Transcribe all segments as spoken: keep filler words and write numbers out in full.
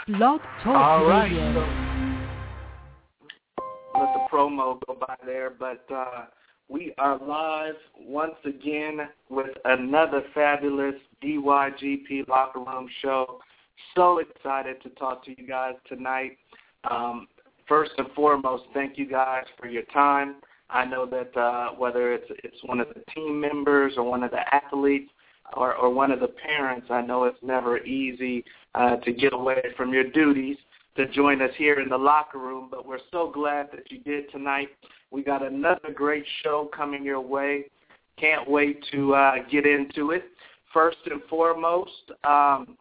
Blog Talk All right, Radio. So let the promo go by there, but uh, we are live once again with another fabulous D Y G P Locker Room show. So excited to talk to you guys tonight. Um, first and foremost, thank you guys for your time. I know that uh, whether it's it's one of the team members or one of the athletes or, or one of the parents, I know it's never easy uh, to get away from your duties to join us here in the locker room, but we're so glad that you did tonight. We got another great show coming your way. Can't wait to uh, get into it. First and foremost, um,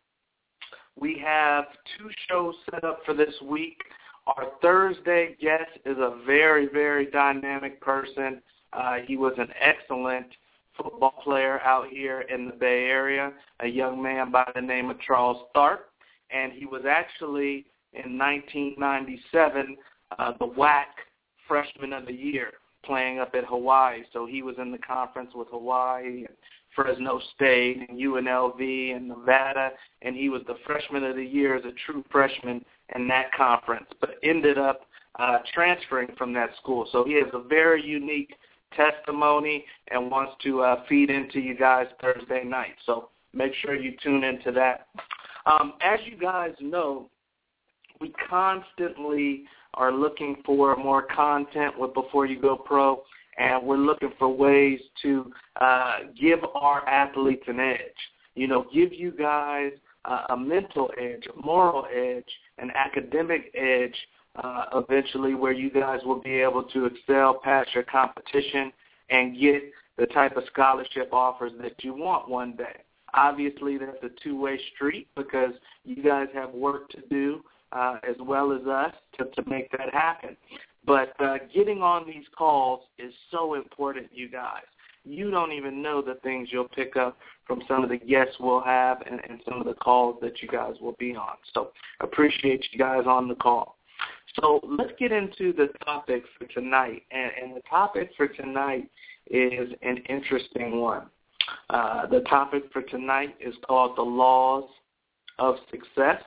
we have two shows set up for this week. Our Thursday guest is a very, very dynamic person. Uh, he was an excellent football player out here in the Bay Area, a young man by the name of Charles Tharp, and he was actually in nineteen ninety-seven uh, the W A C Freshman of the Year playing up at Hawaii. So he was in the conference with Hawaii and Fresno State and U N L V and Nevada, and he was the Freshman of the Year as a true freshman in that conference, but ended up uh, transferring from that school. So he has a very unique testimony and wants to uh, feed into you guys Thursday night. So make sure you tune into that. Um, as you guys know, we constantly are looking for more content with Before You Go Pro, and we're looking for ways to uh, give our athletes an edge. You know, give you guys uh, a mental edge, a moral edge, an academic edge, uh, eventually where you guys will be able to excel past your competition and get the type of scholarship offers that you want one day. Obviously, that's a two-way street because you guys have work to do uh, as well as us to, to make that happen. But uh, getting on these calls is so important, you guys. You don't even know the things you'll pick up from some of the guests we'll have and, and some of the calls that you guys will be on. So appreciate you guys on the call. So let's get into the topic for tonight. And, and the topic for tonight is an interesting one. Uh, the topic for tonight is called the laws of success.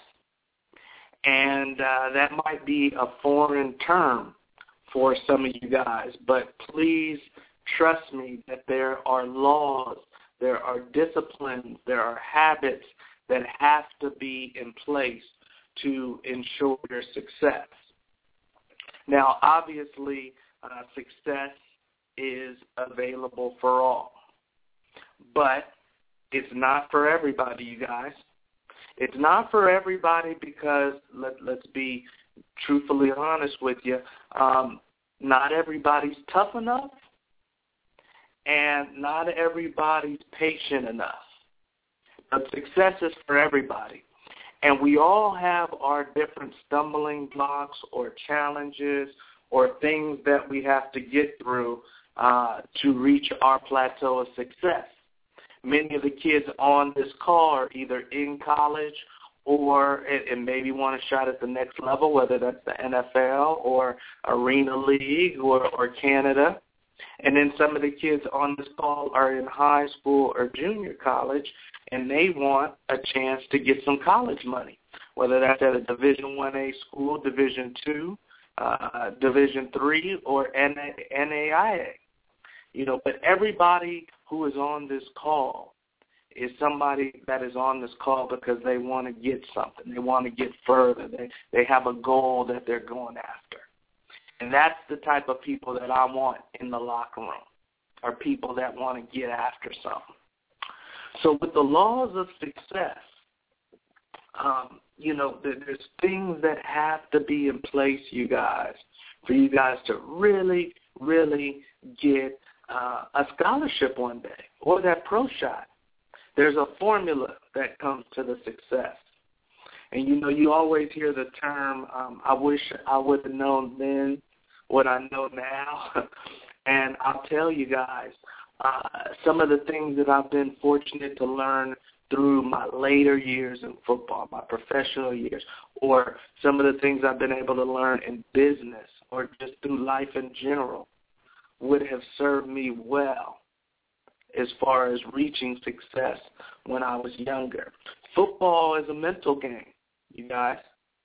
And uh, that might be a foreign term for some of you guys, but please trust me that there are laws, there are disciplines, there are habits that have to be in place to ensure your success. Now, obviously, uh, success is available for all, but it's not for everybody, you guys. It's not for everybody because, let, let's be truthfully honest with you, um, not everybody's tough enough and not everybody's patient enough. But success is for everybody. And we all have our different stumbling blocks or challenges or things that we have to get through uh, to reach our plateau of success. Many of the kids on this call are either in college or and maybe want a shot at the next level, whether that's the N F L or Arena League or, or Canada. And then some of the kids on this call are in high school or junior college, and they want a chance to get some college money, whether that's at a Division one A school, Division two, uh, Division three, or N A I A. You know, but everybody who is on this call is somebody that is on this call because they want to get something. They want to get further. They they have a goal that they're going after. And that's the type of people that I want in the locker room, are people that want to get after something. So with the laws of success, um, you know, there's things that have to be in place, you guys, for you guys to really, really get uh, a scholarship one day or that pro shot. There's a formula that comes to the success. And, you know, you always hear the term, um, I wish I would have known then what I know now. And I'll tell you guys, uh, some of the things that I've been fortunate to learn through my later years in football, my professional years, or some of the things I've been able to learn in business or just through life in general would have served me well as far as reaching success when I was younger. Football is a mental game, you guys.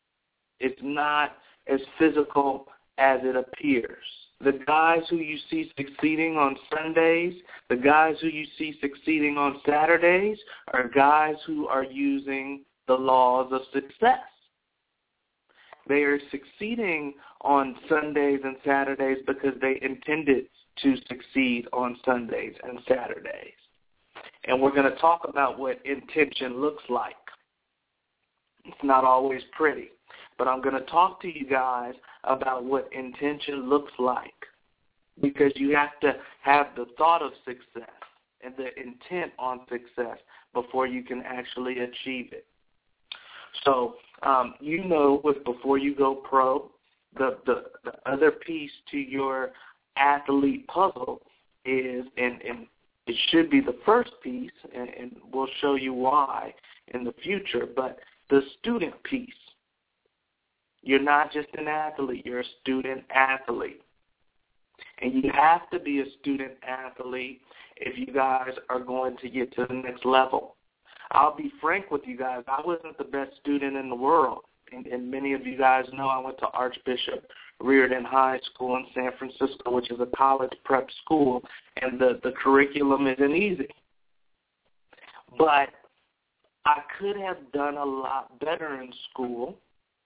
It's not as physical as it appears. The guys who you see succeeding on Sundays, the guys who you see succeeding on Saturdays are guys who are using the laws of success. They are succeeding on Sundays and Saturdays because they intended to succeed on Sundays and Saturdays. And we're going to talk about what intention looks like. It's not always pretty, but I'm going to talk to you guys about what intention looks like, because you have to have the thought of success and the intent on success before you can actually achieve it. So um, you know, with before you go pro, the, the, the other piece to your athlete puzzle is, and, and it should be the first piece, and, and we'll show you why in the future, but the student piece. You're not just an athlete, you're a student athlete. And you have to be a student athlete if you guys are going to get to the next level. I'll be frank with you guys, I wasn't the best student in the world. And, and many of you guys know I went to Archbishop Reardon High School in San Francisco, which is a college prep school, and the, the curriculum isn't easy. But I could have done a lot better in school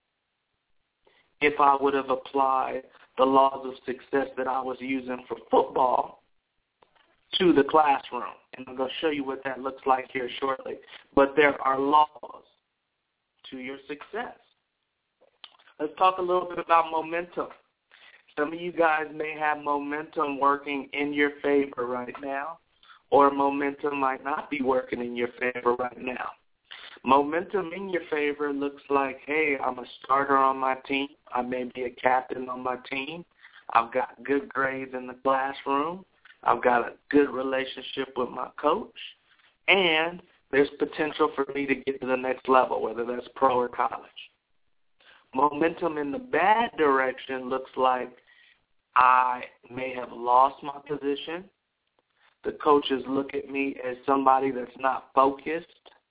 if I would have applied the laws of success that I was using for football to the classroom. And I'm going to show you what that looks like here shortly. But there are laws to your success. Let's talk a little bit about momentum. Some of you guys may have momentum working in your favor right now, or momentum might not be working in your favor right now. Momentum in your favor looks like, hey, I'm a starter on my team. I may be a captain on my team. I've got good grades in the classroom. I've got a good relationship with my coach. And there's potential for me to get to the next level, whether that's pro or college. Momentum in the bad direction looks like I may have lost my position. The coaches look at me as somebody that's not focused.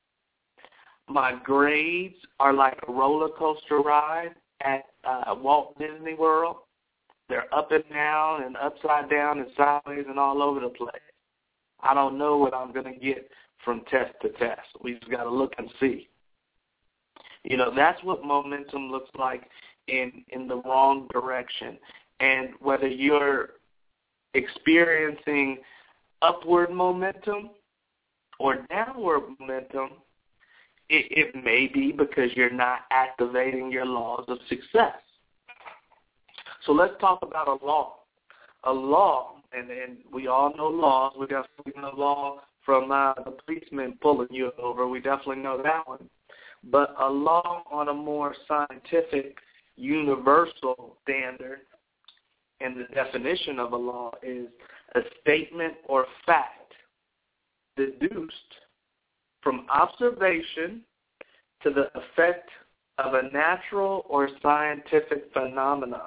My grades are like a roller coaster ride at uh, Walt Disney World. They're up and down and upside down and sideways and all over the place. I don't know what I'm going to get from test to test. We just got to look and see. You know, that's what momentum looks like in, in the wrong direction. And whether you're experiencing upward momentum or downward momentum, it, it may be because you're not activating your laws of success. So let's talk about a law. A law, and, and we all know laws. We definitely know law from uh, the policeman pulling you over. We definitely know that one. But a law on a more scientific, universal standard, and the definition of a law is a statement or fact deduced from observation to the effect of a natural or scientific phenomenon.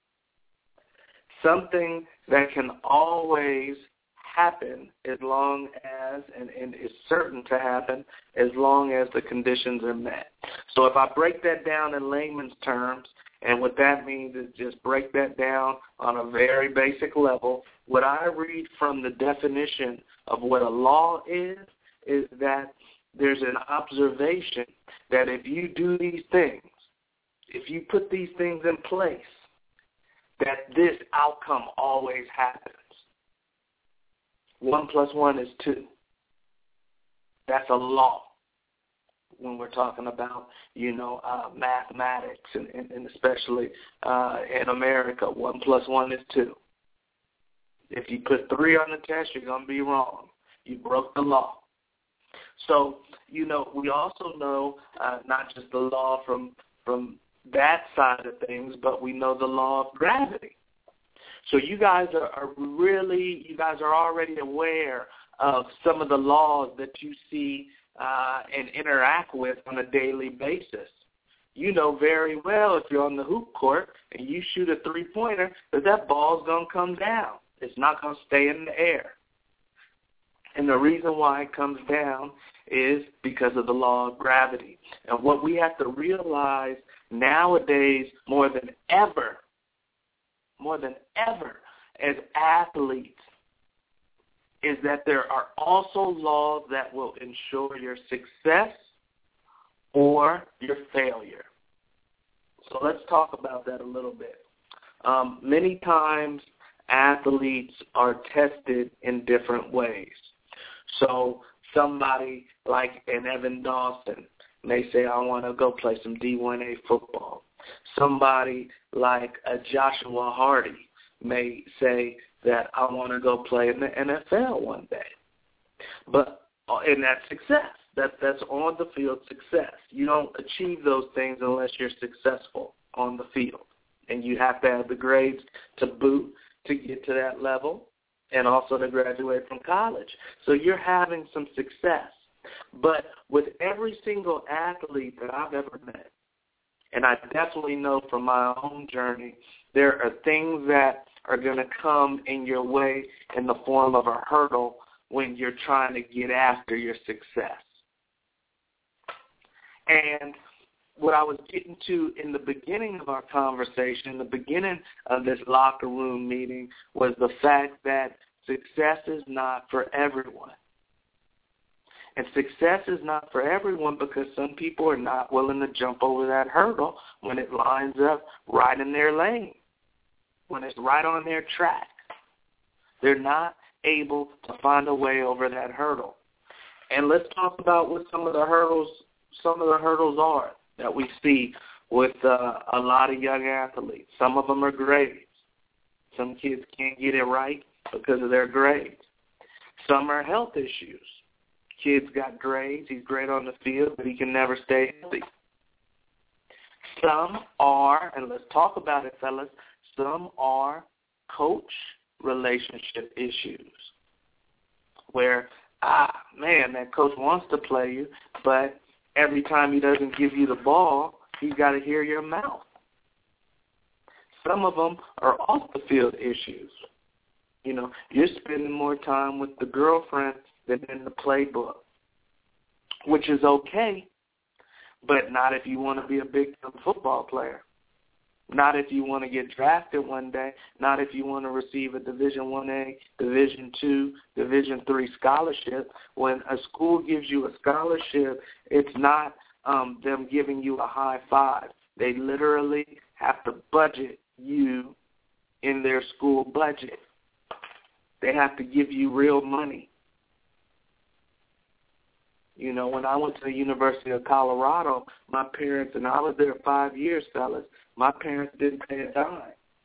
Something that can always happen as long as, and, and is certain to happen, as long as the conditions are met. So if I break that down in layman's terms, and what that means is just break that down on a very basic level, what I read from the definition of what a law is, is that there's an observation that if you do these things, if you put these things in place, that this outcome always happens. One plus one is two. That's a law when we're talking about, you know, uh, mathematics, and, and, and especially uh, in America, one plus one is two. If you put three on the test, you're going to be wrong. You broke the law. So, you know, we also know uh, not just the law from from that side of things, but we know the law of gravity. So you guys are, are really, you guys are already aware of some of the laws that you see uh, and interact with on a daily basis. You know very well if you're on the hoop court and you shoot a three-pointer that that ball's going to come down. It's not going to stay in the air. And the reason why it comes down is because of the law of gravity. And what we have to realize nowadays more than ever, more than ever as athletes, is that there are also laws that will ensure your success or your failure. So let's talk about that a little bit. Um, many times athletes are tested in different ways. So somebody like an Evan Dawson may say, I want to go play some D one A football. Somebody like a Joshua Hardy may say that I want to go play in the N F L one day. But, and that's success. That, that's on the field success. You don't achieve those things unless you're successful on the field. And you have to have the grades to boot to get to that level and also to graduate from college. So you're having some success. But with every single athlete that I've ever met, and I definitely know from my own journey, there are things that are going to come in your way in the form of a hurdle when you're trying to get after your success. And what I was getting to in the beginning of our conversation, the beginning of this locker room meeting, was the fact that success is not for everyone. And success is not for everyone because some people are not willing to jump over that hurdle when it lines up right in their lane, when it's right on their track. They're not able to find a way over that hurdle. And let's talk about what some of the hurdles, some of the hurdles are that we see with uh, a lot of young athletes. Some of them are grades. Some kids can't get it right because of their grades. Some are health issues. Kid's got grades. He's great on the field, but he can never stay healthy. Some are, and let's talk about it, fellas, some are coach relationship issues where, ah, man, that coach wants to play you, but every time he doesn't give you the ball, he's got to hear your mouth. Some of them are off-the-field issues. You know, you're spending more time with the girlfriend than in the playbook, which is okay, but not if you want to be a big-time football player. Not if you want to get drafted one day. Not if you want to receive a Division one A, Division two, Division three scholarship. When a school gives you a scholarship, it's not um, them giving you a high five. They literally have to budget you in their school budget. They have to give you real money. You know, when I went to the University of Colorado, my parents, and I was there five years, fellas, my parents didn't pay a dime.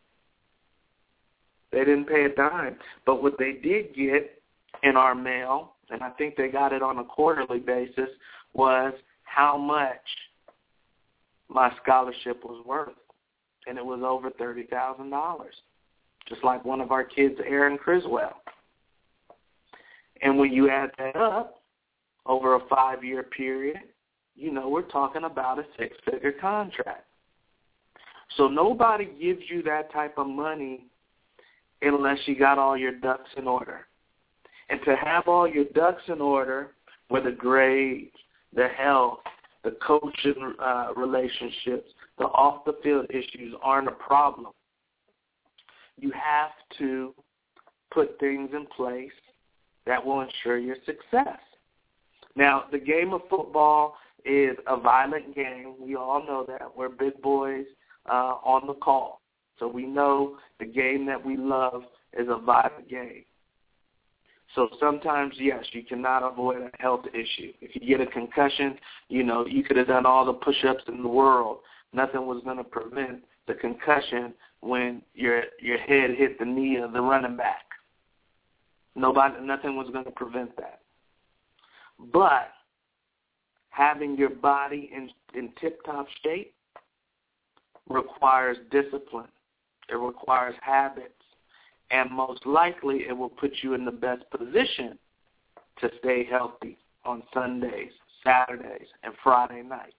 They didn't pay a dime. But what they did get in our mail, and I think they got it on a quarterly basis, was how much my scholarship was worth. And it was over thirty thousand dollars, just like one of our kids, Aaron Criswell. And when you add that up, over a five-year period, you know, we're talking about a six-figure contract. So nobody gives you that type of money unless you got all your ducks in order. And to have all your ducks in order, where the grades, the health, the coaching uh, relationships, the off-the-field issues aren't a problem, you have to put things in place that will ensure your success. Now, the game of football is a violent game. We all know that. We're big boys uh, on the call. So we know the game that we love is a violent game. So sometimes, yes, you cannot avoid a health issue. If you get a concussion, you know, you could have done all the push-ups in the world. Nothing was going to prevent the concussion when your your head hit the knee of the running back. Nobody, nothing was going to prevent that. But having your body in, in tip-top shape requires discipline. It requires habits. And most likely it will put you in the best position to stay healthy on Sundays, Saturdays, and Friday nights.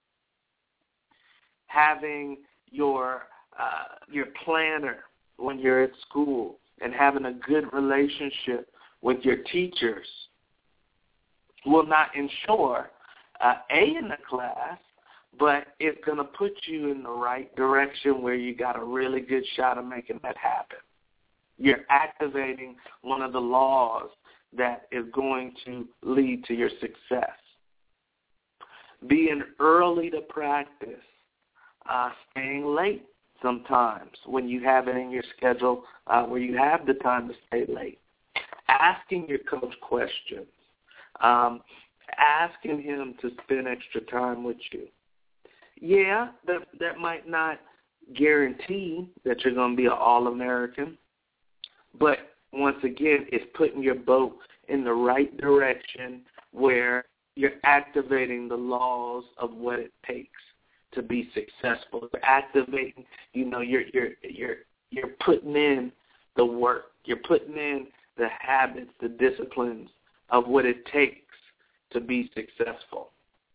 Having your uh, your planner when you're at school and having a good relationship with your teachers will not ensure uh, A in the class, but it's going to put you in the right direction where you got a really good shot of making that happen. You're activating one of the laws that is going to lead to your success. Being early to practice, uh, staying late sometimes when you have it in your schedule uh, where you have the time to stay late, asking your coach questions, um, asking him to spend extra time with you. Yeah, that, that might not guarantee that you're going to be an All-American, but once again, it's putting your boat in the right direction where you're activating the laws of what it takes to be successful. You're activating, you know, you're you're you're you're putting in the work. You're putting in the habits, the disciplines of what it takes to be successful.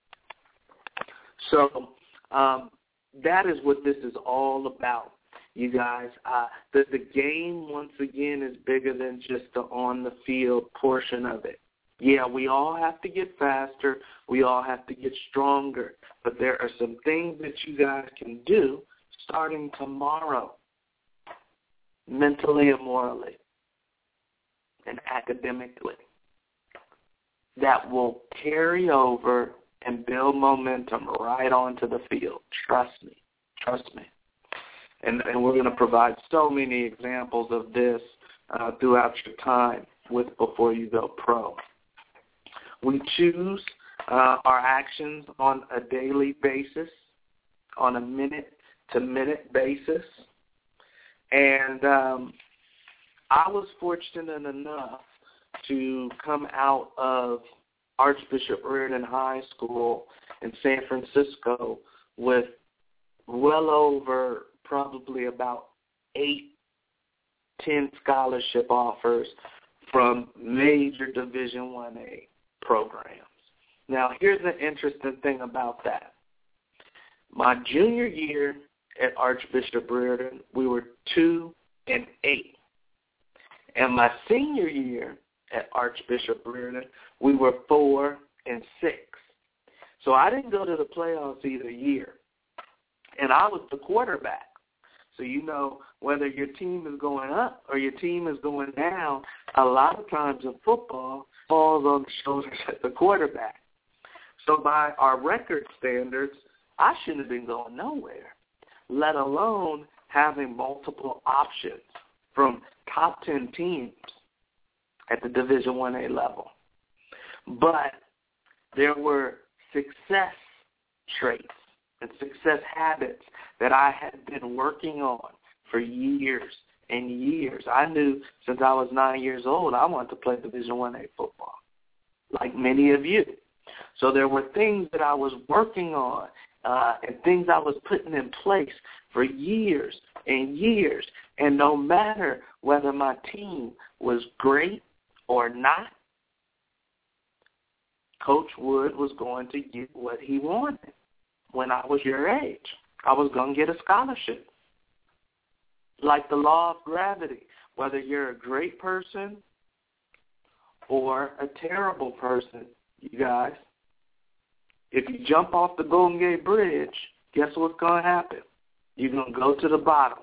So um, that is what this is all about, you guys. Uh, the, the game, once again, is bigger than just the on-the-field portion of it. Yeah, we all have to get faster. We all have to get stronger. But there are some things that you guys can do starting tomorrow, mentally and morally and academically, that will carry over and build momentum right onto the field. Trust me. Trust me. And, and we're going to provide so many examples of this uh, throughout your time with Before You Go Pro. We choose uh, our actions on a daily basis, on a minute-to-minute basis. And um, I was fortunate enough to come out of Archbishop Riordan High School in San Francisco with well over probably about eight, ten scholarship offers from major Division one A programs. Now, here's the interesting thing about that. My junior year at Archbishop Riordan, we were two and eight. And my senior year at Archbishop Riordan, we were four and six. So I didn't go to the playoffs either year. And I was the quarterback. So you know, whether your team is going up or your team is going down, a lot of times in football falls on the shoulders of the quarterback. So by our record standards, I shouldn't have been going nowhere, let alone having multiple options from top ten teams at the Division one A level. But there were success traits and success habits that I had been working on for years and years. I knew since I was nine years old I wanted to play Division one A football, like many of you. So there were things that I was working on uh, and things I was putting in place for years and years. And no matter whether my team was great or not, Coach Wood was going to get what he wanted. When I was your age, I was going to get a scholarship. Like the law of gravity, whether you're a great person or a terrible person, you guys, if you jump off the Golden Gate Bridge, guess what's going to happen? You're going to go to the bottom.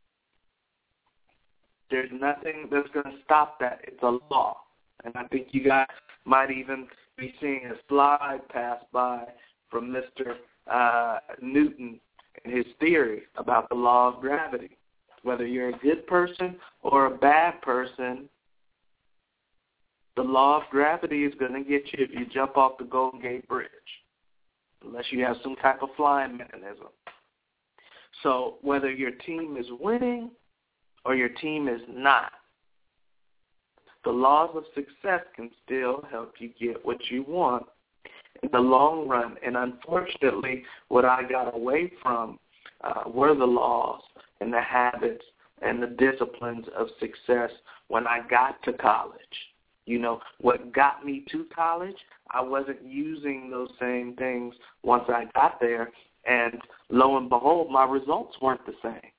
There's nothing that's going to stop that. It's a law. And I think you guys might even be seeing a slide pass by from Mister Uh, Newton and his theory about the law of gravity. Whether you're a good person or a bad person, the law of gravity is going to get you if you jump off the Golden Gate Bridge, unless you have some type of flying mechanism. So whether your team is winning or your team is not, the laws of success can still help you get what you want in the long run. And unfortunately, what I got away from uh, were the laws and the habits and the disciplines of success when I got to college. You know, what got me to college, I wasn't using those same things once I got there, and lo and behold, my results weren't the same.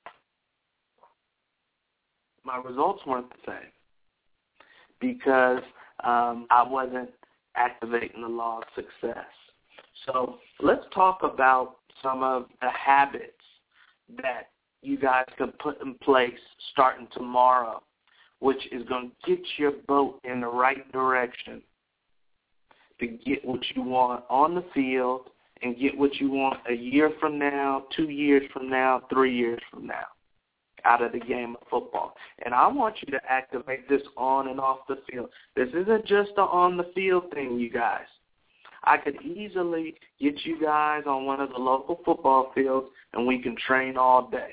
My results weren't the same because um, I wasn't activating the law of success. So let's talk about some of the habits that you guys can put in place starting tomorrow, which is going to get your boat in the right direction to get what you want on the field and get what you want a year from now, two years from now, three years from now out of the game of football. And I want you to activate this on and off the field. This isn't just an on-the-field thing, you guys. I could easily get you guys on one of the local football fields and we can train all day.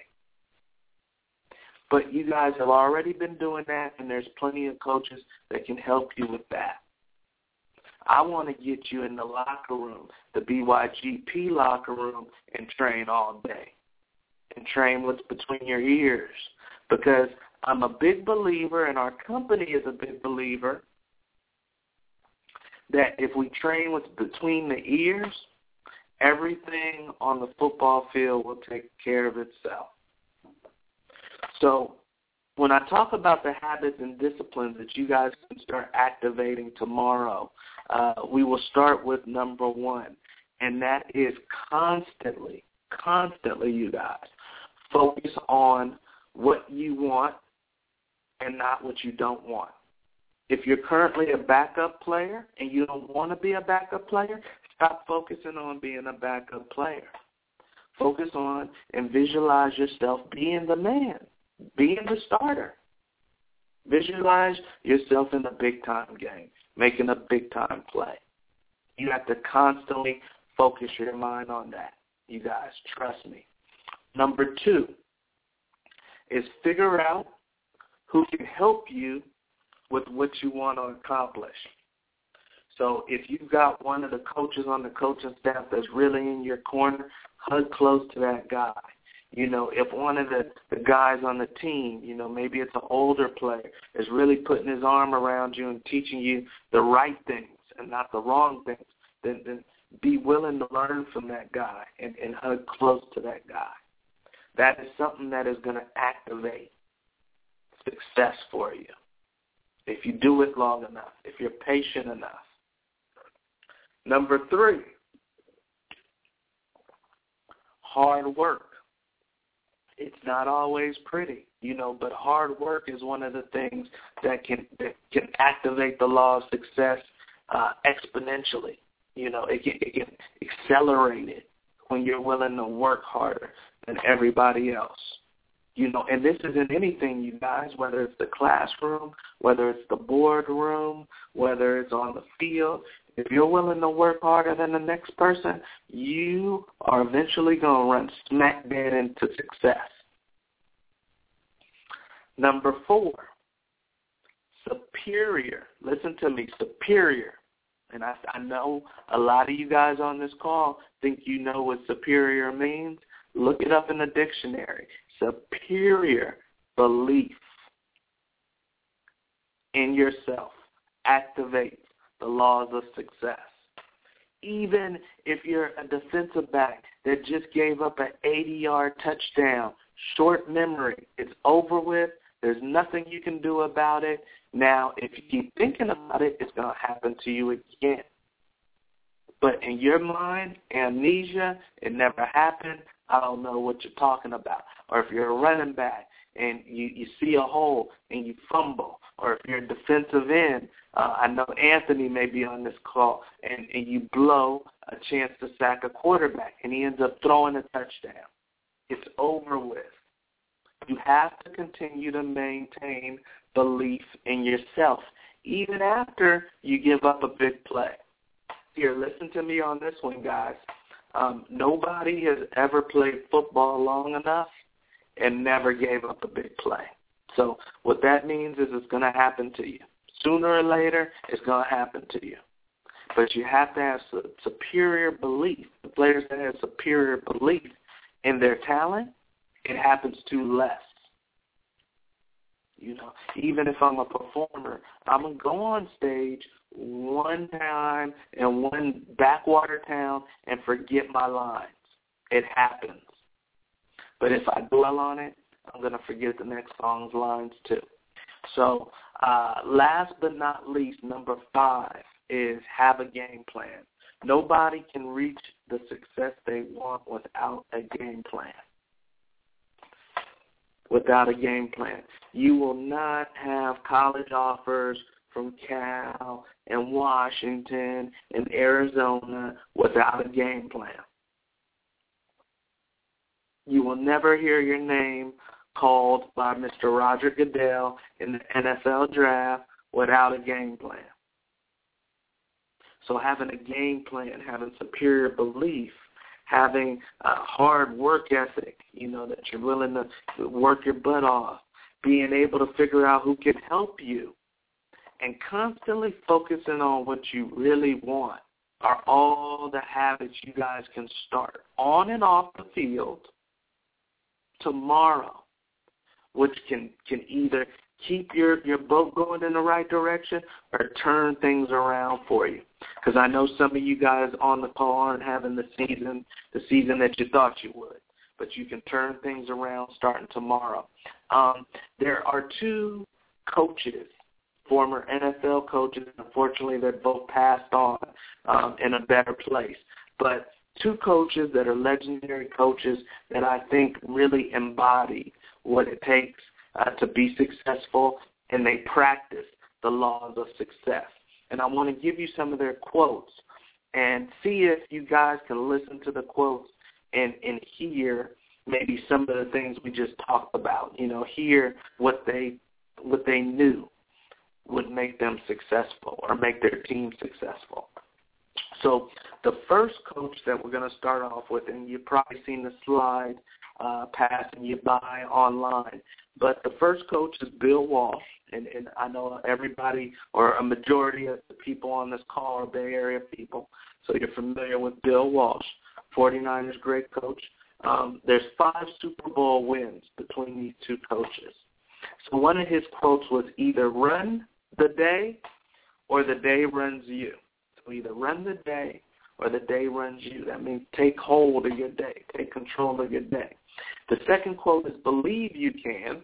But you guys have already been doing that, and there's plenty of coaches that can help you with that. I want to get you in the locker room, the B Y G P locker room, and train all day and train what's between your ears, because I'm a big believer, and our company is a big believer, that if we train what's between the ears, everything on the football field will take care of itself. So when I talk about the habits and disciplines that you guys can start activating tomorrow, uh, we will start with number one, and that is constantly, constantly, you guys, focus on what you want and not what you don't want. If you're currently a backup player and you don't want to be a backup player, stop focusing on being a backup player. Focus on and visualize yourself being the man, being the starter. Visualize yourself in the big-time game, making a big-time play. You have to constantly focus your mind on that, you guys. Trust me. Number two is figure out who can help you with what you want to accomplish. So if you've got one of the coaches on the coaching staff that's really in your corner, hug close to that guy. You know, if one of the, the guys on the team, you know, maybe it's an older player, is really putting his arm around you and teaching you the right things and not the wrong things, then, then be willing to learn from that guy and, and hug close to that guy. That is something that is going to activate success for you if you do it long enough, if you're patient enough. Number three, hard work. It's not always pretty, you know, but hard work is one of the things that can that can activate the law of success uh, exponentially. You know, it can, it can accelerate it when you're willing to work harder than everybody else. You know, and this isn't anything, you guys, whether it's the classroom, whether it's the boardroom, whether it's on the field. If you're willing to work harder than the next person, you are eventually going to run smack dead into success. Number four, superior. Listen to me, superior. And I, I know a lot of you guys on this call think you know what superior means. Look it up in the dictionary. Superior belief in yourself activates the laws of success. Even if you're a defensive back that just gave up an eighty-yard touchdown, short memory, it's over with. There's nothing you can do about it. Now, if you keep thinking about it, it's going to happen to you again. But in your mind, amnesia, it never happened, I don't know what you're talking about. Or if you're a running back and you, you see a hole and you fumble, or if you're a defensive end, uh, I know Anthony may be on this call, and, and you blow a chance to sack a quarterback, and he ends up throwing a touchdown. It's over with. You have to continue to maintain belief in yourself, even after you give up a big play. Here, listen to me on this one, guys. Um, nobody has ever played football long enough and never gave up a big play. So what that means is it's going to happen to you. Sooner or later, it's going to happen to you. But you have to have su- superior belief. The players that have superior belief in their talent, it happens to less. You know, even if I'm a performer, I'm going to go on stage one time in one backwater town and forget my lines. It happens. But if I dwell on it, I'm going to forget the next song's lines too. So uh, last but not least, number five is have a game plan. Nobody can reach the success they want without a game plan. Without a game plan. You will not have college offers from Cal and Washington and Arizona without a game plan. You will never hear your name called by Mister Roger Goodell in the N F L draft without a game plan. So having a game plan, having superior belief, having a hard work ethic, you know, that you're willing to work your butt off, being able to figure out who can help you, and constantly focusing on what you really want are all the habits you guys can start on and off the field tomorrow, which can, can either keep your, your boat going in the right direction or turn things around for you. Because I know some of you guys on the call aren't having the season, the season that you thought you would, but you can turn things around starting tomorrow. Um, there are two coaches, former N F L coaches. Unfortunately, they're both passed on um, in a better place. But two coaches that are legendary coaches that I think really embody what it takes uh, to be successful, and they practice the laws of success. And I want to give you some of their quotes and see if you guys can listen to the quotes and, and hear maybe some of the things we just talked about, you know, hear what they what they knew would make them successful or make their team successful. So the first coach that we're going to start off with, and you've probably seen the slide uh, passing you by online, but the first coach is Bill Walsh, and, and I know everybody or a majority of the people on this call are Bay Area people, so you're familiar with Bill Walsh, forty-niners great coach. Um, there's five Super Bowl wins between these two coaches. So one of his quotes was either run the day or the day runs you. So either run the day or the day runs you. That means take hold of your day, take control of your day. The second quote is believe you can,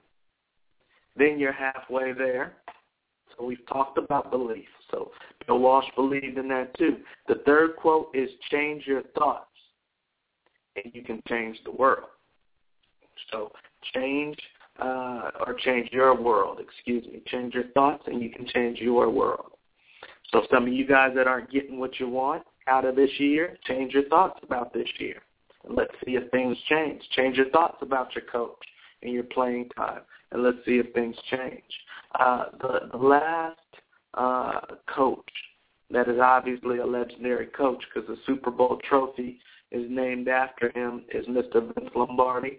then you're halfway there. So we've talked about belief. So Bill Walsh believed in that too. The third quote is change your thoughts, and you can change the world. So change uh, or change your world, excuse me. Change your thoughts, and you can change your world. So some of you guys that aren't getting what you want out of this year, change your thoughts about this year. And let's see if things change. Change your thoughts about your coach and your playing time, and let's see if things change. Uh, the, the last uh, coach that is obviously a legendary coach because the Super Bowl trophy is named after him is Mister Vince Lombardi.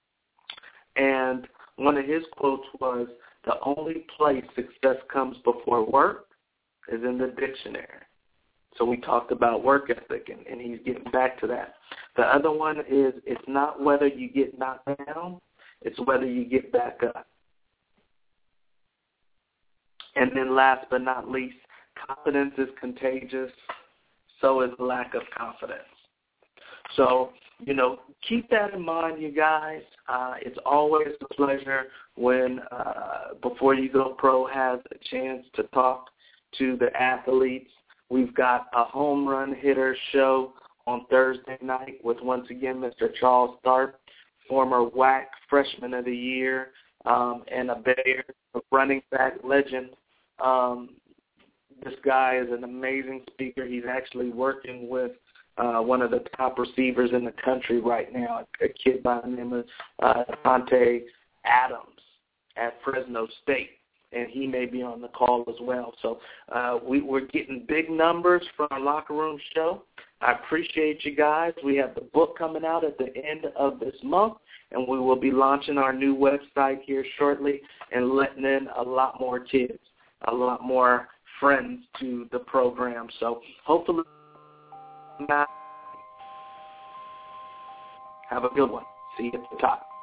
And one of his quotes was, the only place success comes before work is in the dictionary. So we talked about work ethic, and, and he's getting back to that. The other one is, it's not whether you get knocked down, it's whether you get back up. And then last but not least, confidence is contagious, so is lack of confidence. So, you know, keep that in mind, you guys. Uh, it's always a pleasure when uh, Before You Go Pro has a chance to talk to the athletes. We've got a home run hitter show on Thursday night with, once again, Mister Charles Tharp, former W A C Freshman of the Year, um, and a Bear running back legend. Um, this guy is an amazing speaker. He's actually working with uh, one of the top receivers in the country right now, a kid by the name of uh, Devontae Adams at Fresno State. And he may be on the call as well. So uh, we, we're getting big numbers from our Locker Room show. I appreciate you guys. We have the book coming out at the end of this month, and we will be launching our new website here shortly and letting in a lot more kids, a lot more friends to the program. So hopefully have a good one. See you at the top.